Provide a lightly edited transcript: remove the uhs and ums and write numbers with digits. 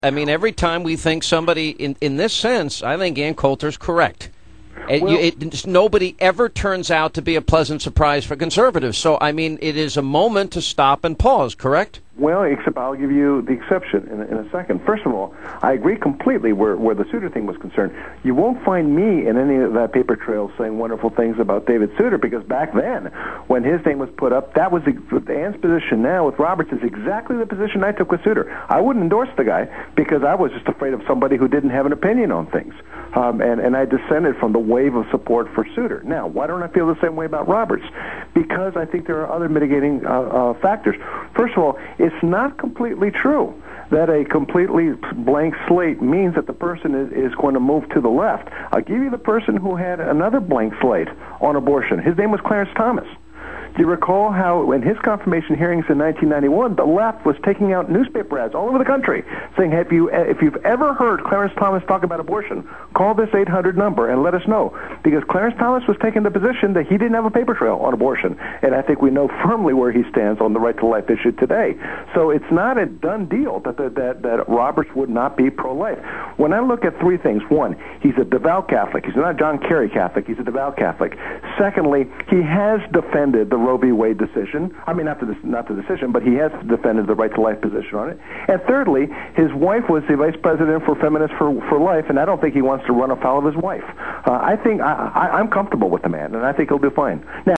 I mean, every time we think somebody, in this sense, I think Ann Coulter's correct. Nobody ever turns out to be a pleasant surprise for conservatives. So, I mean, it is a moment to stop and pause, correct? Well, except I'll give you the exception in a second. First of all, I agree completely where the Souter thing was concerned. You won't find me in any of that paper trail saying wonderful things about David Souter, because back then, when his name was put up, that was Ann's position now with Roberts is exactly the position I took with Souter. I wouldn't endorse the guy because I was just afraid of somebody who didn't have an opinion on things. And I dissented from the wave of support for Souter. Now, why don't I feel the same way about Roberts? Because I think there are other mitigating factors. First of all, it's not completely true that a completely blank slate means that the person is going to move to the left. I'll give you the person who had another blank slate on abortion. His name was Clarence Thomas. Do you recall how in his confirmation hearings in 1991, the left was taking out newspaper ads all over the country saying, if you've ever heard Clarence Thomas talk about abortion, call this 800 number and let us know. Because Clarence Thomas was taking the position that he didn't have a paper trail on abortion. And I think we know firmly where he stands on the right to life issue today. So it's not a done deal that Roberts would not be pro-life. When I look at three things, one, he's a devout Catholic. He's not a John Kerry Catholic. He's a devout Catholic. Secondly, he has defended the Roe v. Wade decision. I mean, not the decision, but he has defended the right to life position on it. And thirdly, his wife was the vice president for Feminists for Life, and I don't think he wants to run afoul of his wife. I'm comfortable with the man, and I think he'll do fine. Now,